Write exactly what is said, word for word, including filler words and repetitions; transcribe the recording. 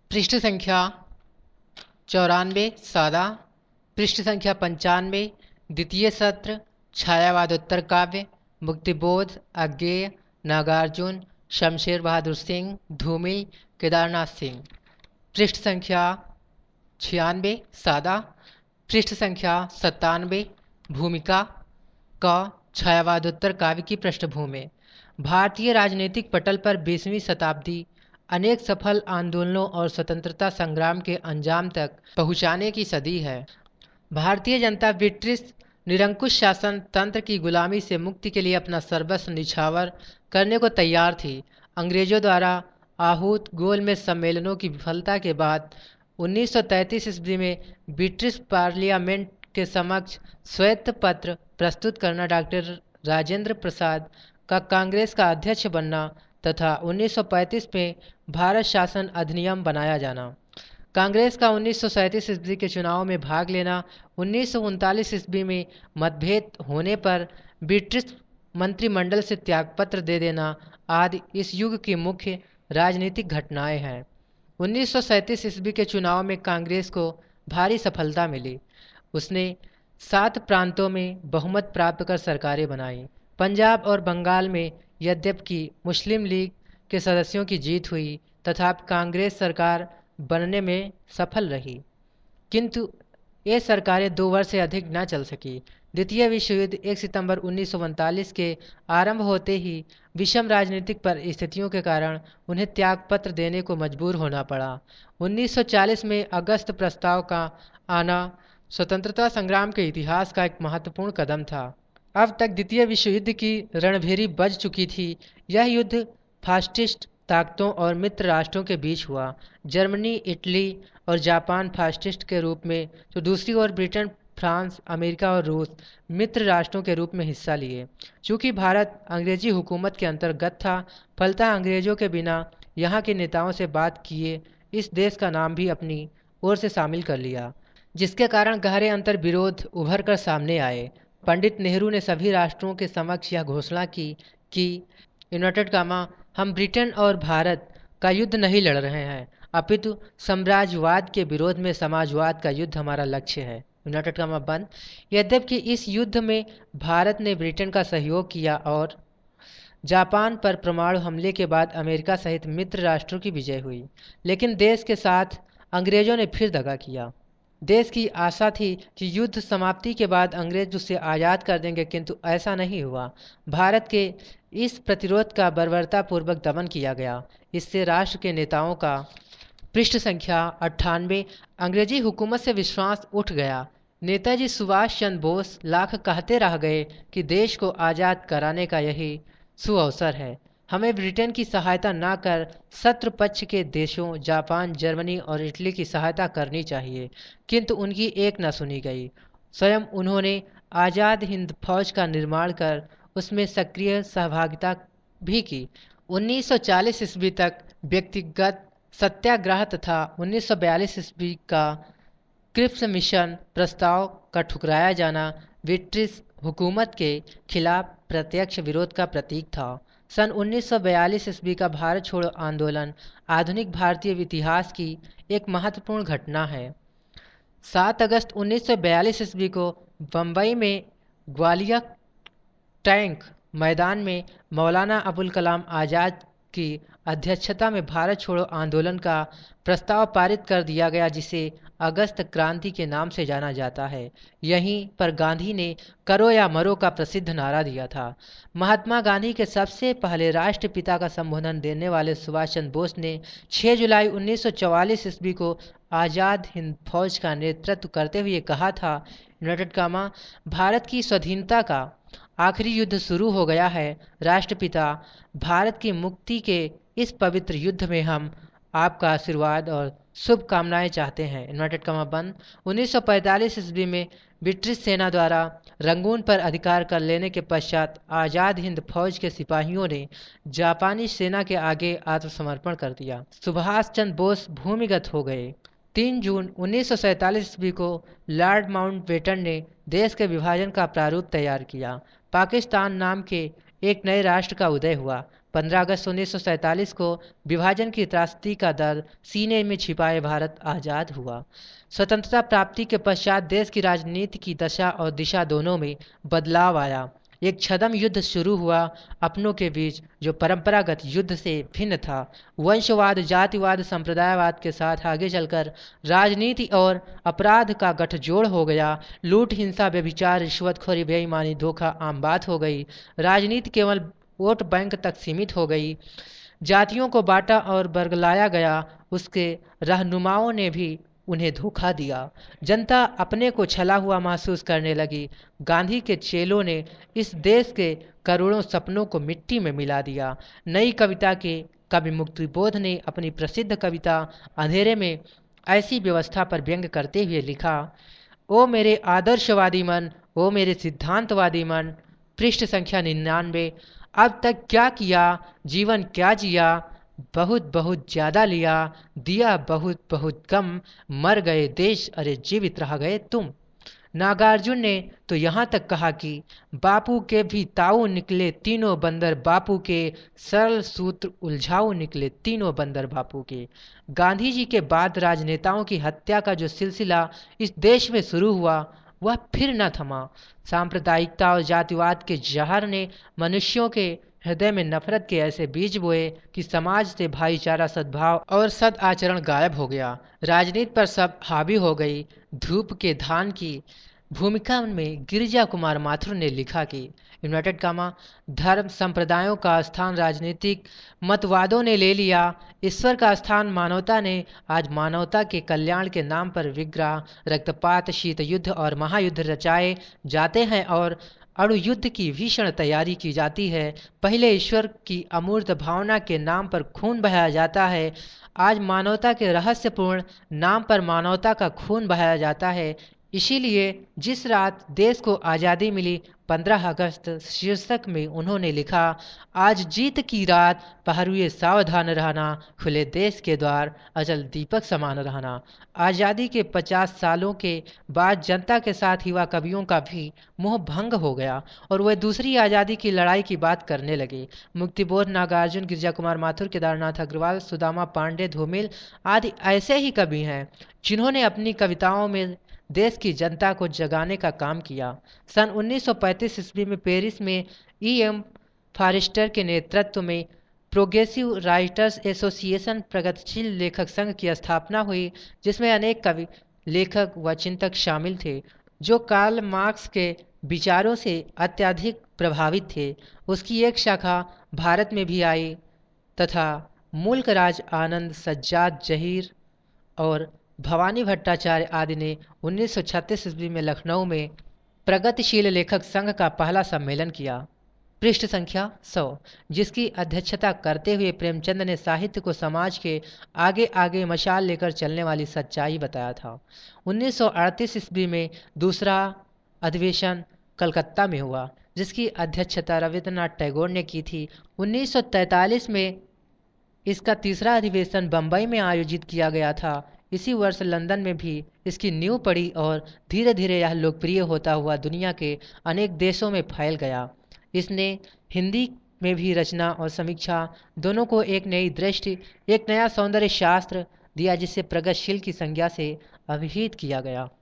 पृष्ठ संख्या चौरानवे सादा। पृष्ठ संख्या पंचानवे द्वितीय सत्र छायावादोत्तर काव्य मुक्तिबोध अज्ञेय नागार्जुन शमशेर बहादुर सिंह धूमिल केदारनाथ सिंह। पृष्ठ संख्या छियानवे सादा। पृष्ठ संख्या सत्तानवे भूमिका क छायावादोत्तर काव्य की पृष्ठभूमि। भारतीय राजनीतिक पटल पर बीसवीं शताब्दी अनेक सफल आंदोलनों और स्वतंत्रता संग्राम के अंजाम तक पहुंचाने की सदी है। भारतीय जनता ब्रिटिश निरंकुश शासन तंत्र की गुलामी से मुक्ति के लिए अपना सर्वस्व निछावर करने को तैयार थी। अंग्रेजों द्वारा आहूत गोलमेज सम्मेलनों की विफलता के बाद उन्नीस सौ तैंतीस ईस्वी में ब्रिटिश पार्लियामेंट के समक्ष श्वेत पत्र प्रस्तुत करना, डॉक्टर राजेंद्र प्रसाद का कांग्रेस का अध्यक्ष बनना तथा उन्नीस सौ पैंतीस में भारत शासन अधिनियम बनाया जाना। कांग्रेस का उन्नीस सौ सैंतीस ईस्वी के चुनाव में भाग लेना, उन्नीस सौ उनतालीस ईस्वी में मतभेद होने पर ब्रिटिश मंत्रिमंडल से त्यागपत्र दे देना आदि इस युग की मुख्य राजनीतिक घटनाएं हैं। उन्नीस सौ सैंतीस ईस्वी के चुनाव में कांग्रेस को भारी सफलता मिली। उसने सात प्रांतों में बहुमत प्राप्त कर सरकारें बनाई। पंजाब और बंगाल में यद्यपि मुस्लिम लीग के सदस्यों की जीत हुई तथापि कांग्रेस सरकार बनने में सफल रही, किंतु ये सरकारें दो वर्ष से अधिक न चल सकी। द्वितीय विश्व युद्ध एक सितंबर उन्नीस सौ उनतालीस के आरंभ होते ही विषम राजनीतिक परिस्थितियों के कारण उन्हें त्यागपत्र देने को मजबूर होना पड़ा। उन्नीस सौ चालीस में अगस्त प्रस्ताव का आना स्वतंत्रता संग्राम के इतिहास का एक महत्वपूर्ण कदम था। अब तक द्वितीय विश्व युद्ध की रणभेरी बज चुकी थी। यह युद्ध फासिस्ट ताकतों और मित्र राष्ट्रों के बीच हुआ। जर्मनी, इटली और जापान फासिस्ट के रूप में तो दूसरी ओर ब्रिटेन, फ्रांस, अमेरिका और रूस मित्र राष्ट्रों के रूप में हिस्सा लिए। चूँकि भारत अंग्रेजी हुकूमत के अंतर्गत था, फलतः अंग्रेजों के बिना यहाँ के नेताओं से बात किए इस देश का नाम भी अपनी ओर से शामिल कर लिया, जिसके कारण गहरे अंतर विरोध उभर कर सामने आए। पंडित नेहरू ने सभी राष्ट्रों के समक्ष यह घोषणा की कि यूनाइटेड कामा हम ब्रिटेन और भारत का युद्ध नहीं लड़ रहे हैं, अपितु साम्राज्यवाद के विरोध में समाजवाद का युद्ध हमारा लक्ष्य है। यूनाइटेड कामा बंद। यद्यपि इस युद्ध में भारत ने ब्रिटेन का सहयोग किया और जापान पर परमाणु हमले के बाद अमेरिका सहित मित्र राष्ट्रों की विजय हुई, लेकिन देश के साथ अंग्रेजों ने फिर दगा किया। देश की आशा थी कि युद्ध समाप्ति के बाद अंग्रेज उसे आज़ाद कर देंगे, किंतु ऐसा नहीं हुआ। भारत के इस प्रतिरोध का बर्बरतापूर्वक दमन किया गया। इससे राष्ट्र के नेताओं का पृष्ठ संख्या अट्ठानवे अंग्रेजी हुकूमत से विश्वास उठ गया। नेताजी सुभाष चंद्र बोस लाख कहते रह गए कि देश को आज़ाद कराने का यही सुअवसर है। हमें ब्रिटेन की सहायता न कर शत्रु पक्ष के देशों जापान, जर्मनी और इटली की सहायता करनी चाहिए, किंतु उनकी एक न सुनी गई। स्वयं उन्होंने आज़ाद हिंद फौज का निर्माण कर उसमें सक्रिय सहभागिता भी की। उन्नीस सौ चालीस ईस्वी तक व्यक्तिगत सत्याग्रह तथा उन्नीस सौ बयालीस ईस्वी का क्रिप्स मिशन प्रस्ताव का ठुकराया जाना ब्रिटिश हुकूमत के खिलाफ प्रत्यक्ष विरोध का प्रतीक था। सन उन्नीस सौ बयालीस ईस्वी का भारत छोड़ो आंदोलन आधुनिक भारतीय इतिहास की एक महत्वपूर्ण घटना है। सात अगस्त उन्नीस सौ बयालीस ईस्वी को बम्बई में ग्वालियर टैंक मैदान में मौलाना अबुल कलाम आज़ाद की अध्यक्षता में भारत छोड़ो आंदोलन का प्रस्ताव पारित कर दिया गया, जिसे अगस्त क्रांति के नाम से जाना जाता है। यहीं पर गांधी ने करो या मरो का प्रसिद्ध नारा दिया था। महात्मा गांधी के सबसे पहले राष्ट्रपिता का संबोधन देने वाले सुभाष चंद्र बोस ने छह जुलाई उन्नीस सौ चौवालीस ईस्वी को आज़ाद हिंद फौज का नेतृत्व करते हुए कहा था, यूनाइटेड कामा भारत की स्वाधीनता का आखिरी युद्ध शुरू हो गया है। राष्ट्रपिता भारत की मुक्ति के इस पवित्र युद्ध में हम आपका आशीर्वाद और शुभकामनाएं चाहते हैं। यूनाइटेड कामा बंद। उन्नीस सौ पैंतालीस ईस्वी में ब्रिटिश सेना द्वारा रंगून पर अधिकार कर लेने के पश्चात आज़ाद हिंद फौज के सिपाहियों ने जापानी सेना के आगे आत्मसमर्पण कर दिया। सुभाष चंद्र बोस भूमिगत हो गए। तीन जून उन्नीस सौ सैंतालीस ईस्वी को लॉर्ड माउंटबेटन ने देश के विभाजन का प्रारूप तैयार किया। पाकिस्तान नाम के एक नए राष्ट्र का उदय हुआ। पंद्रह अगस्त उन्नीस सौ सैंतालीस को विभाजन की त्रासदी का दर्द सीने में छिपाए भारत आज़ाद हुआ। स्वतंत्रता प्राप्ति के पश्चात देश की राजनीति की दशा और दिशा दोनों में बदलाव आया। एक छद्म युद्ध शुरू हुआ अपनों के बीच, जो परंपरागत युद्ध से भिन्न था। वंशवाद, जातिवाद, संप्रदायवाद के साथ आगे चलकर राजनीति और अपराध का गठजोड़ हो गया। लूट, हिंसा, व्यभिचार, रिश्वतखोरी, बेईमानी, धोखा आम बात हो गई। राजनीति केवल वोट बैंक तक सीमित हो गई। जातियों को बांटा और बरगलाया गया। उसके रहनुमाओं ने भी उन्हें धोखा दिया। जनता अपने को छला हुआ महसूस करने लगी। गांधी के चेलों ने इस देश के करोड़ों सपनों को मिट्टी में मिला दिया। नई कविता के कवि मुक्तिबोध ने अपनी प्रसिद्ध कविता अंधेरे में ऐसी व्यवस्था पर व्यंग करते हुए लिखा, ओ मेरे आदर्शवादी मन, ओ मेरे सिद्धांतवादी मन। पृष्ठ संख्या निन्यानवे। अब तक क्या किया, जीवन क्या जिया, बहुत बहुत ज्यादा लिया, दिया बहुत बहुत कम, मर गए देश, अरे जीवित रह गए तुम। नागार्जुन ने तो यहाँ तक कहा कि बापू के भी ताऊ निकले तीनों बंदर बापू के, सरल सूत्र उलझाऊ निकले तीनों बंदर बापू के। गांधी जी के बाद राजनेताओं की हत्या का जो सिलसिला इस देश में शुरू हुआ वह फिर न थमा। सांप्रदायिकता और जातिवाद के जहर ने मनुष्यों के हृदय में नफरत के ऐसे बीज बोए कि समाज से भाईचारा, सद्भाव और सद आचरण गायब हो गया। राजनीति पर सब हावी हो गई। धूप के धान की भूमिका में गिरिजा कुमार माथुर ने लिखा कि यूनाइटेड कामा धर्म संप्रदायों का स्थान राजनीतिक मतवादों ने ले लिया। ईश्वर का स्थान मानवता ने आज मानवता के कल्याण के नाम पर विग्रह, रक्तपात, शीत युद्ध और महायुद्ध रचाए जाते हैं और अणु युद्ध की भीषण तैयारी की जाती है। पहले ईश्वर की अमूर्त भावना के नाम पर खून बहाया जाता है। आज मानवता के रहस्यपूर्ण नाम पर मानवता का खून बहाया जाता है। इसीलिए जिस रात देश को आज़ादी मिली, पंद्रह अगस्त शीर्षक में उन्होंने लिखा, आज जीत की रात, पहरुए सावधान रहना, खुले देश के द्वार, अचल दीपक समान रहना। आज़ादी के पचास सालों के बाद जनता के साथ युवा कवियों का भी मोह भंग हो गया और वह दूसरी आज़ादी की लड़ाई की बात करने लगे। मुक्तिबोध, नागार्जुन, गिरिजा कुमार माथुर, केदारनाथ अग्रवाल, सुदामा पांडे, धूमिल आदि ऐसे ही कवि हैं जिन्होंने अपनी कविताओं में देश की जनता को जगाने का काम किया। सन उन्नीस सौ पैंतीस ईस्वी में पेरिस में ई एम फॉरेस्टर के नेतृत्व में प्रोग्रेसिव राइटर्स एसोसिएशन प्रगतिशील लेखक संघ की स्थापना हुई, जिसमें अनेक कवि, लेखक व चिंतक शामिल थे जो कार्ल मार्क्स के विचारों से अत्यधिक प्रभावित थे। उसकी एक शाखा भारत में भी आई तथा मुल्कराज आनंद, सज्जाद जहीर और भवानी भट्टाचार्य आदि ने उन्नीस सौ छत्तीस ईस्वी में लखनऊ में प्रगतिशील लेखक संघ का पहला सम्मेलन किया। पृष्ठ संख्या सौ, जिसकी अध्यक्षता करते हुए प्रेमचंद ने साहित्य को समाज के आगे आगे मशाल लेकर चलने वाली सच्चाई बताया था। उन्नीस सौ अड़तीस ईस्वी में दूसरा अधिवेशन कलकत्ता में हुआ, जिसकी अध्यक्षता रविन्द्रनाथ टैगोर ने की थी। उन्नीस सौ तैंतालीस में इसका तीसरा अधिवेशन बम्बई में आयोजित किया गया था। इसी वर्ष लंदन में भी इसकी नींव पड़ी और धीरे धीरे यह लोकप्रिय होता हुआ दुनिया के अनेक देशों में फैल गया। इसने हिंदी में भी रचना और समीक्षा दोनों को एक नई दृष्टि, एक नया सौंदर्य शास्त्र दिया, जिसे प्रगतिशील की संज्ञा से अभिहित किया गया।